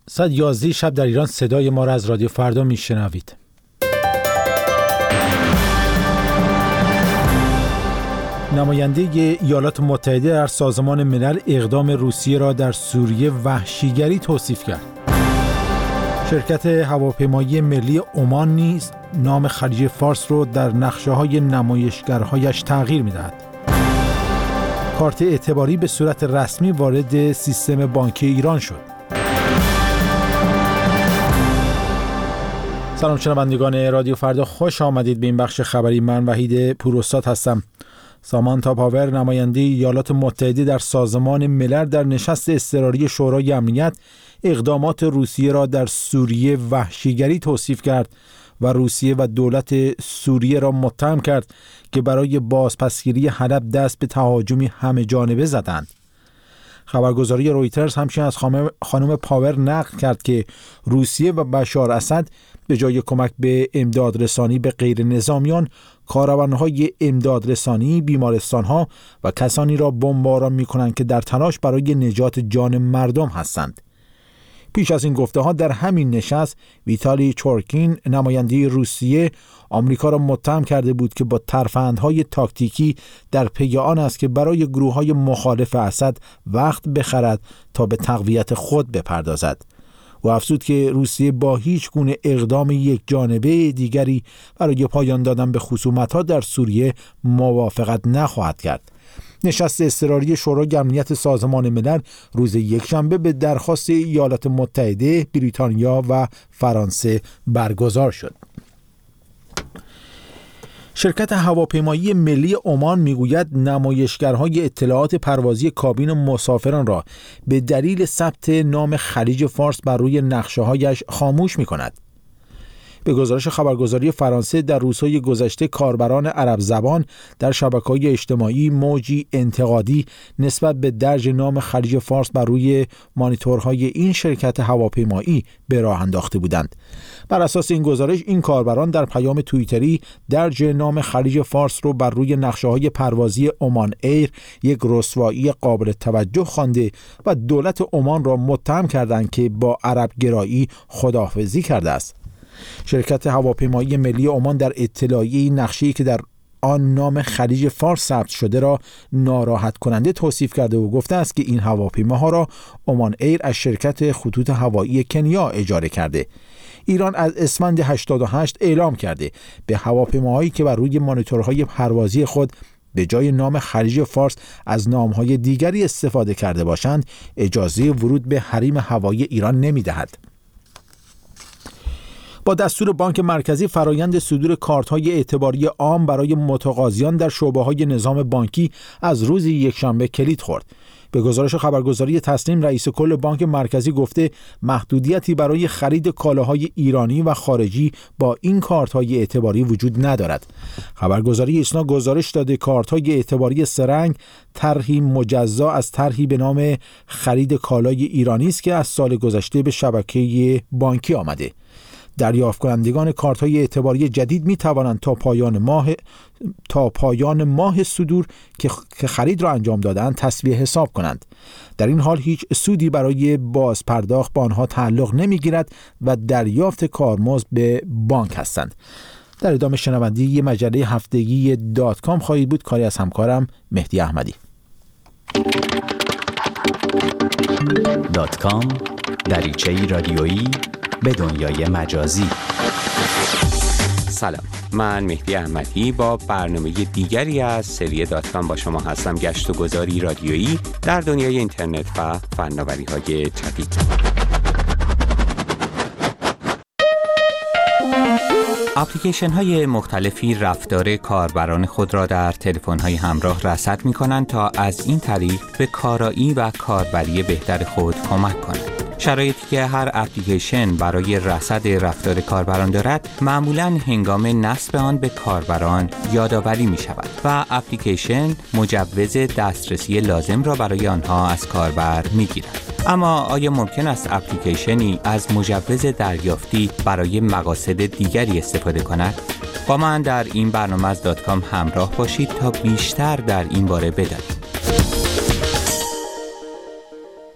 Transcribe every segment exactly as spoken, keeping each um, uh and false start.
ساعت یازده شب در ایران صدای ما را از رادیو فردا میشنوید. نماینده ایالات متحده در سازمان ملل اقدام روسیه را در سوریه وحشیگری توصیف کرد. شرکت هواپیمایی ملی عمان نیز نام خلیج فارس را در نقشه‌های نمایشگرهایش تغییر می‌دهد. کارت اعتباری به صورت رسمی وارد سیستم بانکی ایران شد. سلام شنوندگان رادیو فردا، خوش آمدید به این بخش خبری. من وحید پوراستاد هستم. سامانتا پاور، نماینده ایالات متحده در سازمان ملل، در نشست اضطراری شورای امنیت اقدامات روسیه را در سوریه وحشیگری توصیف کرد و روسیه و دولت سوریه را متهم کرد که برای بازپسگیری حلب دست به تهاجمی همه جانبه زدند. خبرگزاری رویترز همچنین از خانم پاور نقل کرد که روسیه و بشار اسد به جای کمک به امدادرسانی به غیر نظامیان، کاروانهای امدادرسانی، بیمارستانها و کسانی را بمباران می‌کنند که در تلاش برای نجات جان مردم هستند. پیش از این گفته‌ها در همین نشست، ویتالی چورکین، نماینده روسیه، آمریکا را متهم کرده بود که با ترفندهای تاکتیکی در پی آن است که برای گروه‌های مخالف اسد وقت بخرد تا به تقویت خود بپردازد. و افزود که روسیه با هیچ گونه اقدام یک جانبه دیگری برای پایان دادن به خصومت‌ها در سوریه موافقت نخواهد کرد. نشست اضطراری شورای امنیت سازمان ملل روز یکشنبه به درخواست ایالات متحده، بریتانیا و فرانسه برگزار شد. شرکت هواپیمایی ملی عمان میگوید نمایشگرهای اطلاعات پروازی کابین مسافران را به دلیل ثبت نام خلیج فارس بر روی نقشه‌هایش خاموش می‌کند. به گزارش خبرگزاری فرانسه، در روزهای گذشته کاربران عرب زبان در شبکه‌های اجتماعی موجی انتقادی نسبت به درج نام خلیج فارس بر روی مانیتورهای این شرکت هواپیمایی به راه انداخته بودند. بر اساس این گزارش، این کاربران در پیام توییتری درج نام خلیج فارس رو بر روی نقشه‌های پروازی عمان ایر یک رسوایی قابل توجه خوانده و دولت عمان را متهم کردند که با عرب گرایی خداحافظی کرده است. شرکت هواپیمایی ملی عمان در اطلاعیه نقشه‌ای که در آن نام خلیج فارس ثبت شده را ناراحت کننده توصیف کرده و گفته است که این هواپیماها را عمان ایر از شرکت خطوط هوایی کنیا اجاره کرده. ایران از اسفند هشتاد و هشت اعلام کرده به هواپیماهایی که بر روی مانیتورهای پروازی خود به جای نام خلیج فارس از نامهای دیگری استفاده کرده باشند اجازه ورود به حریم هوایی ایران نمی‌دهد. با دستور بانک مرکزی، فرایند صدور کارت‌های اعتباری عام برای متقاضیان در شعبه‌های نظام بانکی از روز یکشنبه کلید خورد. به گزارش خبرگزاری تسنیم، رئیس کل بانک مرکزی گفته محدودیتی برای خرید کالاهای ایرانی و خارجی با این کارت‌های اعتباری وجود ندارد. خبرگزاری ایسنا گزارش داده کارت‌های اعتباری سرنگ طرحی مجزا از طرحی به نام خرید کالای ایرانی است که از سال گذشته به شبکه بانکی آمده. دریافت کنندگان کارت‌های اعتباری جدید می توانند تا پایان ماه تا پایان ماه صدور که خرید را انجام دادند تسویه حساب کنند. در این حال هیچ سودی برای باز پرداخت به آنها تعلق نمی‌گیرد و دریافت کارمزد به بانک هستند. در ادامه شنوندگی مجله هفتگی دات کام خواهید بود. کاری از همکارم مهدی احمدی. دات کام، دریچه‌ای رادیویی به دنیای مجازی. سلام، من مهدی احمدی با برنامه دیگری از سری دات کام با شما هستم. گشت و گذاری رادیویی در دنیای اینترنت و فناوری‌های جدید. اپلیکیشن های مختلفی رفتار کاربران خود را در تلفن های همراه رصد می کنند تا از این طریق به کارایی و کاربری بهتر خود کمک کنند. شرایطی که هر اپلیکیشن برای رصد رفتار کاربران دارد معمولاً هنگام نصب آن به کاربران یادآوری می شود و اپلیکیشن مجوز دسترسی لازم را برای آنها از کاربر می گیرد. اما آیا ممکن است اپلیکیشنی از مجوز دریافتی برای مقاصد دیگری استفاده کند؟ با من در این برنامه از دات کام همراه باشید تا بیشتر در این باره بدانید.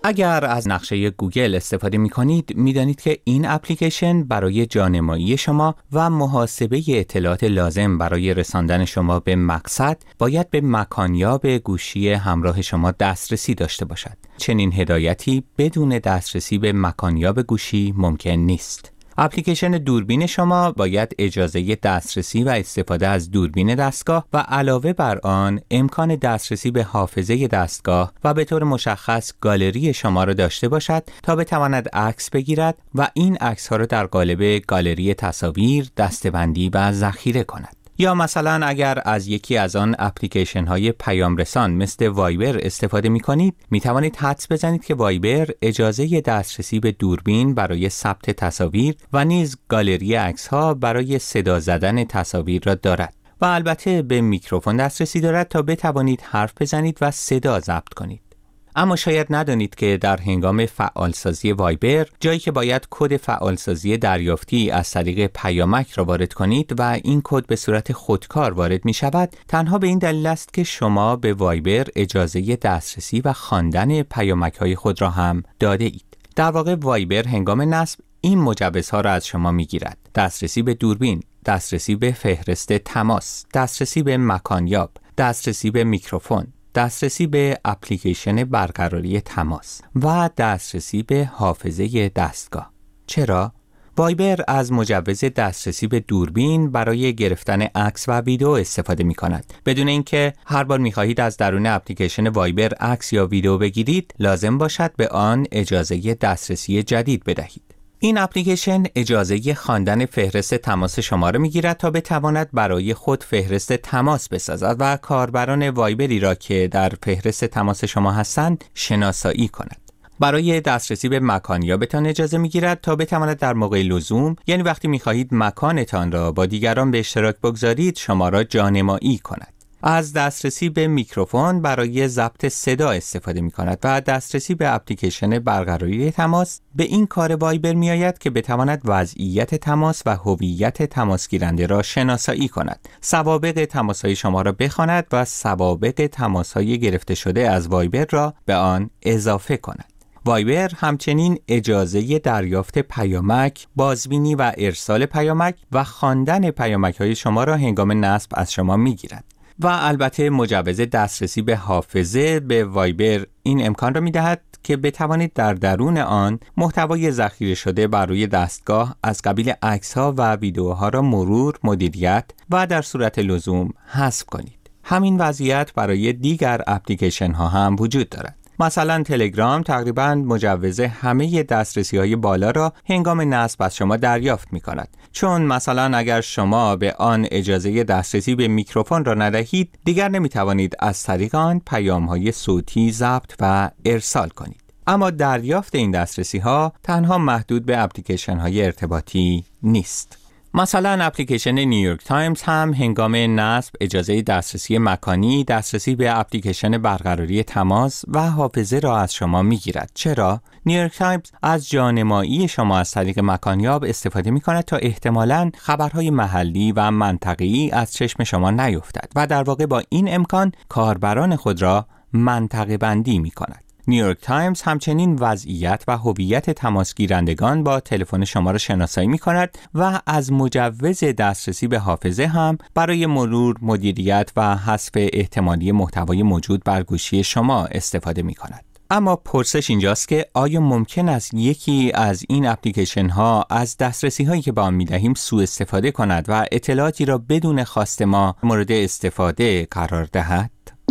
اگر از نقشه گوگل استفاده می کنید می دانید که این اپلیکیشن برای جانمایی شما و محاسبه اطلاعات لازم برای رساندن شما به مقصد باید به مکانیاب گوشی همراه شما دسترسی داشته باشد. چنین هدایتی بدون دسترسی به مکانیاب گوشی ممکن نیست. اپلیکیشن دوربین شما باید اجازه دسترسی و استفاده از دوربین دستگاه و علاوه بر آن امکان دسترسی به حافظه دستگاه و به طور مشخص گالری شما را داشته باشد تا بتواند عکس بگیرد و این عکس ها را در قالب گالری تصاویر دسته‌بندی و ذخیره کند. یا مثلا اگر از یکی از آن اپلیکیشن های پیام رسان مثل وایبر استفاده می کنید، می توانید حدس بزنید که وایبر اجازه دسترسی به دوربین برای ثبت تصاویر و نیز گالری عکس ها برای صدا زدن تصاویر را دارد و البته به میکروفون دسترسی دارد تا بتوانید حرف بزنید و صدا ضبط کنید. اما شاید ندانید که در هنگام فعالسازی وایبر، جایی که باید کد فعالسازی دریافتی از طریق پیامک را وارد کنید و این کد به صورت خودکار وارد می شود، تنها به این دلیل است که شما به وایبر اجازه دسترسی و خواندن پیامک های خود را هم داده اید. در واقع وایبر هنگام نصب این مجوزها را از شما می گیرد: دسترسی به دوربین، دسترسی به فهرست تماس، دسترسی به مکانیاب، دسترسی به میکروفون، دسترسی به اپلیکیشن برقراری تماس و دسترسی به حافظه دستگاه. چرا؟ وایبر از مجوز دسترسی به دوربین برای گرفتن عکس و ویدیو استفاده می کند. بدون اینکه هر بار می خواهید از درون اپلیکیشن وایبر عکس یا ویدیو بگیرید، لازم باشد به آن اجازه دسترسی جدید بدهید. این اپلیکیشن اجازه خواندن فهرست تماس شما را می‌گیرد تا بتواند برای خود فهرست تماس بسازد و کاربران وایبری را که در فهرست تماس شما هستند شناسایی کند. برای دسترسی به مکانیابتان اجازه می‌گیرد تا بتواند در موقع لزوم، یعنی وقتی می‌خواهید مکانتان را با دیگران به اشتراک بگذارید، شما را جانمایی کند. از دسترسی به میکروفون برای ضبط صدا استفاده می کند و دسترسی به اپلیکیشن برقراری تماس به این کار وایبر می آید که بتواند وضعیت تماس و هویت تماس گیرنده را شناسایی کند، سوابق تماس‌های شما را بخواند و سوابق تماس‌های گرفته شده از وایبر را به آن اضافه کند. وایبر همچنین اجازه دریافت پیامک، بازبینی و ارسال پیامک و خواندن پیامک‌های شما را هنگام نصب از شما می‌گیرد. و البته مجوز دسترسی به حافظه به وایبر این امکان را می‌دهد که بتوانید در درون آن محتوای ذخیره شده بر روی دستگاه از قبیل عکس‌ها و ویدیوها را مرور، مدیریت و در صورت لزوم حذف کنید. همین وضعیت برای دیگر اپلیکیشن‌ها هم وجود دارد. مثلا تلگرام تقریباً مجوز همه دسترسی‌های بالا را هنگام نصب از شما دریافت می‌کند. چون مثلا اگر شما به آن اجازه دسترسی به میکروفون را ندهید، دیگر نمی‌توانید از طریق آن پیام‌های صوتی ضبط و ارسال کنید. اما دریافت این دسترسی‌ها تنها محدود به اپلیکیشن‌های ارتباطی نیست. مثلا اپلیکیشن نیویورک تایمز هم هنگام نصب اجازه دسترسی مکانی، دسترسی به اپلیکیشن برقراری تماس و حافظه را از شما میگیرد. چرا؟ نیویورک تایمز از جانمایی شما از طریق مکانیاب استفاده می کند تا احتمالاً خبرهای محلی و منطقه‌ای از چشم شما نیفتد و در واقع با این امکان کاربران خود را منطقه بندی می کند. نیویورک تایمز همچنین وضعیت و هویت تماس گیرندگان با تلفن شما را شناسایی می کند و از مجوز دسترسی به حافظه هم برای مرور، مدیریت و حذف احتمالی محتوای موجود بر گوشی شما استفاده می کند. اما پرسش اینجاست که آیا ممکن است یکی از این اپلیکیشن ها از دسترسی هایی که به آن می دهیم سوء استفاده کند و اطلاعاتی را بدون خواست ما مورد استفاده قرار دهد؟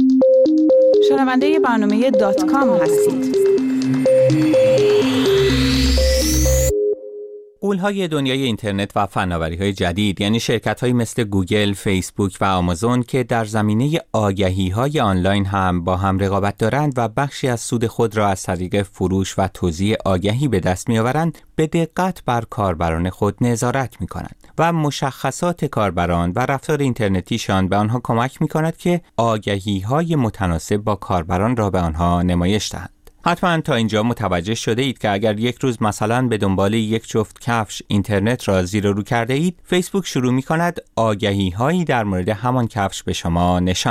شنونده برنامه دات کام هستید. غول‌های دنیای اینترنت و فناوری‌های جدید، یعنی شرکت‌هایی مثل گوگل، فیسبوک و آمازون که در زمینه آگهی‌های آنلاین هم با هم رقابت دارند و بخشی از سود خود را از طریق فروش و توزیع آگهی به دست می‌آورند، به دقت بر کاربران خود نظارت می‌کنند و مشخصات کاربران و رفتار اینترنتیشان به آنها کمک می‌کند که آگهی‌های متناسب با کاربران را به آنها نمایش دهند. حتما تا اینجا متوجه شده اید که اگر یک روز مثلا به دنبال یک جفت کفش اینترنت را زیر و رو کرده اید، فیسبوک شروع می کند آگهی هایی در مورد همان کفش به شما نشان دهد.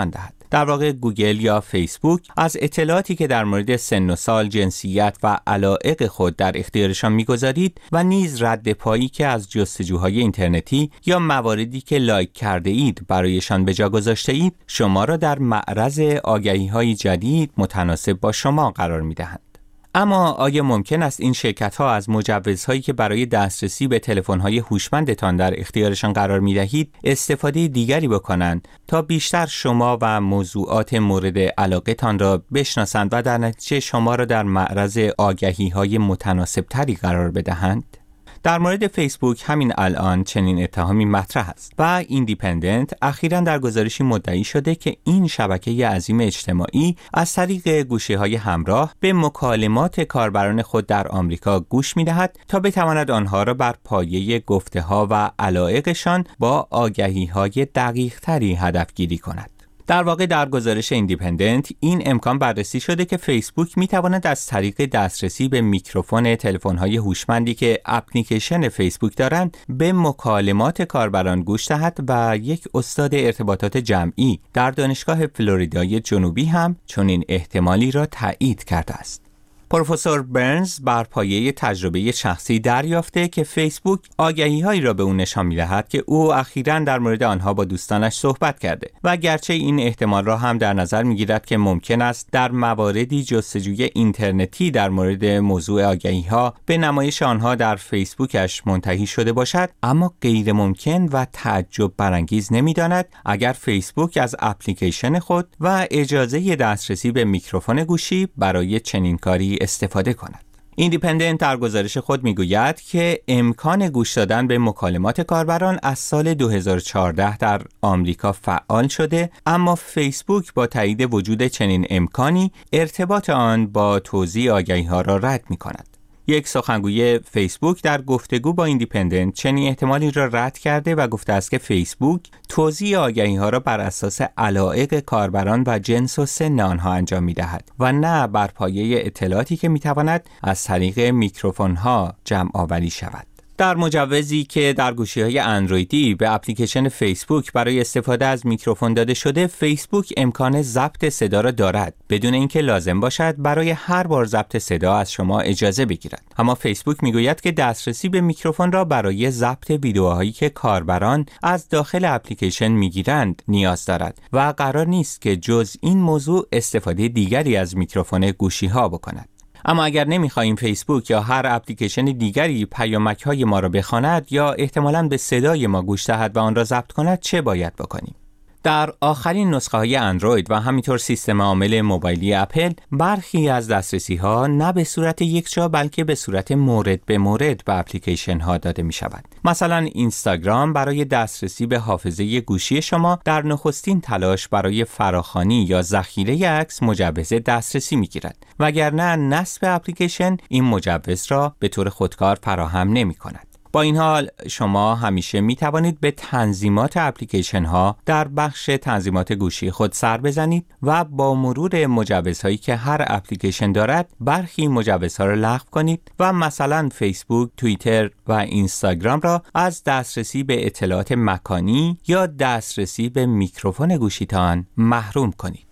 در واقع گوگل یا فیسبوک از اطلاعاتی که در مورد سن و سال، جنسیت و علایق خود در اختیارشان می‌گذارید و نیز رد پایی که از جستجوهای اینترنتی یا مواردی که لایک کرده اید برایشان به جا گذاشته اید، شما را در معرض آگهی‌های جدید متناسب با شما قرار می‌دهند. اما آیا ممکن است این شرکت‌ها از مجوزهایی که برای دسترسی به تلفن‌های هوشمندتان در اختیارشان قرار می‌دهید استفاده دیگری بکنند تا بیشتر شما و موضوعات مورد علاقه‌تان را بشناسند و در نتیجه شما را در معرض آگهی‌های متناسب‌تری قرار بدهند؟ در مورد فیسبوک همین الان چنین اتهامی مطرح است و ایندیپندنت اخیراً در گزارشی مدعی شده که این شبکه عظیم اجتماعی از طریق گوشی‌های همراه به مکالمات کاربران خود در آمریکا گوش می‌دهد تا بتواند آنها را بر پایه گفته‌ها و علایقشان با آگهی‌های دقیق‌تری هدفگیری کند. در واقع در گزارش ایندیپندنت این امکان بررسی شده که فیسبوک میتواند از طریق دسترسی به میکروفون تلفن‌های هوشمندی که اپلیکیشن فیسبوک دارند به مکالمات کاربران گوش دهد و یک استاد ارتباطات جمعی در دانشگاه فلوریدای جنوبی هم چنین احتمالی را تایید کرده است. پروفسور برنز بر پایه تجربه شخصی دریافته که فیسبوک آگهی‌هایی را به او نشان می‌دهد که او اخیراً در مورد آنها با دوستانش صحبت کرده و گرچه این احتمال را هم در نظر می‌گیرد که ممکن است در مواردی جستجوی اینترنتی در مورد موضوع آگهی‌ها به نمایش آنها در فیسبوکش منتهی شده باشد، اما غیر ممکن و تعجب برانگیز نمی‌داند اگر فیسبوک از اپلیکیشن خود و اجازه دسترسی به میکروفون گوشی برای چنین کاری استفاده کند. ایندیپندنت در گزارش خود میگوید که امکان گوش دادن به مکالمات کاربران از سال دو هزار و چهارده در آمریکا فعال شده، اما فیسبوک با تایید وجود چنین امکانی ارتباط آن با توزیع آگهی‌ها را رد می‌کند. یک سخنگوی فیسبوک در گفتگو با ایندیپندنت چنین احتمالی را رد کرده و گفته است که فیسبوک توزیع آگهی‌ها را بر اساس علایق کاربران و جنس و سن آنها انجام می‌دهد و نه بر پایه اطلاعاتی که می‌تواند از طریق میکروفون‌ها جمع آوری شود. در مجوزی که در گوشی‌های اندرویدی به اپلیکیشن فیسبوک برای استفاده از میکروفون داده شده، فیسبوک امکان ضبط صدا را دارد بدون اینکه لازم باشد برای هر بار ضبط صدا از شما اجازه بگیرد. اما فیسبوک میگوید که دسترسی به میکروفون را برای ضبط ویدیوهایی که کاربران از داخل اپلیکیشن میگیرند نیاز دارد و قرار نیست که جز این موضوع استفاده دیگری از میکروفون گوشی‌ها بکند. اما اگر نمی‌خواهیم فیسبوک یا هر اپلیکیشن دیگری پیامک‌های ما را بخواند یا احتمالاً به صدای ما گوش دهد و آن را ضبط کند، چه باید بکنیم؟ در آخرین نسخه‌های اندروید و همینطور سیستم عامل موبایلی اپل، برخی از دسترسی‌ها نه به صورت یکجا بلکه به صورت مورد به مورد به اپلیکیشن‌ها داده می‌شود. مثلا اینستاگرام برای دسترسی به حافظه گوشی شما در نخستین تلاش برای فراخوانی یا ذخیره عکس مجوز دسترسی می‌گیرد، وگرنه نصب اپلیکیشن این مجوز را به طور خودکار فراهم نمی‌کند. با این حال شما همیشه می توانید به تنظیمات اپلیکیشن ها در بخش تنظیمات گوشی خود سر بزنید و با مرور مجوزهایی که هر اپلیکیشن دارد برخی مجوزها را لغو کنید و مثلا فیسبوک، توییتر و اینستاگرام را از دسترسی به اطلاعات مکانی یا دسترسی به میکروفون گوشیتان محروم کنید.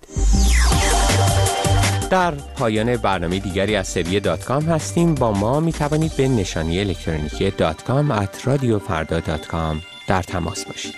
در پایان برنامه دیگری از سری دات کام هستیم. با ما می توانید به نشانی الکترونیکی دات کام ات رادیو فردا دات کام در تماس باشید.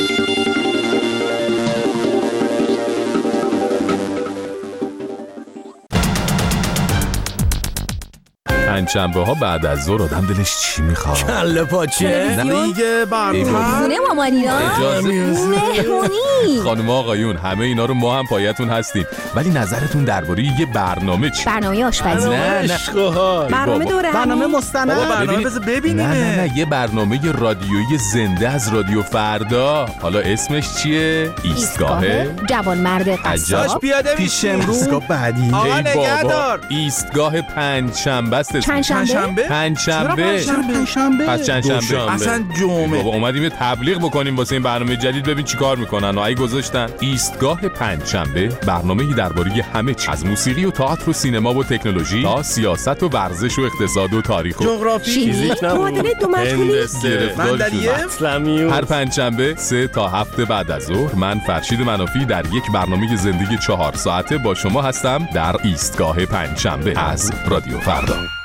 پنجشنبه ها بعد از ظهر آدم دلش چی میخواد؟ کله پاچه، دیگه برنامه خونه مامانینا، مهمونی. خانم آقایون همه اینا رو ما هم پایتون هستیم، ولی نظرتون درباره یه برنامه چی؟ برنامه آشپزی، نه نه برنامه دوره، برنامه مستند، برنامه بذار ببینیم. نه نه نه یه برنامه رادیویی زنده از رادیو فردا. حالا اسمش چیه؟ ایستگاه جوانمرد قصاب. پیاده پیش امروز بعدی. آقا نگهدار. ایستگاه پنجشنبه است. پنجشنبه؟ پنجشنبه. پنجشنبه؟ پس چند شنبه؟ دوشنبه. اصلا جمعه. بابا اومدیم یه تبلیغ بکنیم واسه این برنامه جدید، ببین چیکار میکنن و ای گذاشتن ایستگاه پنجشنبه، برنامه‌ای درباره همه چیز، از موسیقی و تئاتر و سینما و تکنولوژی تا سیاست و ورزش و اقتصاد و تاریخ و جغرافی، فیزیک، معادله دو مجهولی، منطقه، هر پنجشنبه سه تا هفت بعد از ظهر من فرشید منافی در یک برنامه زندگی چهار ساعته با شما هستم در ایستگاه پنجشنبه از رادیو فردا.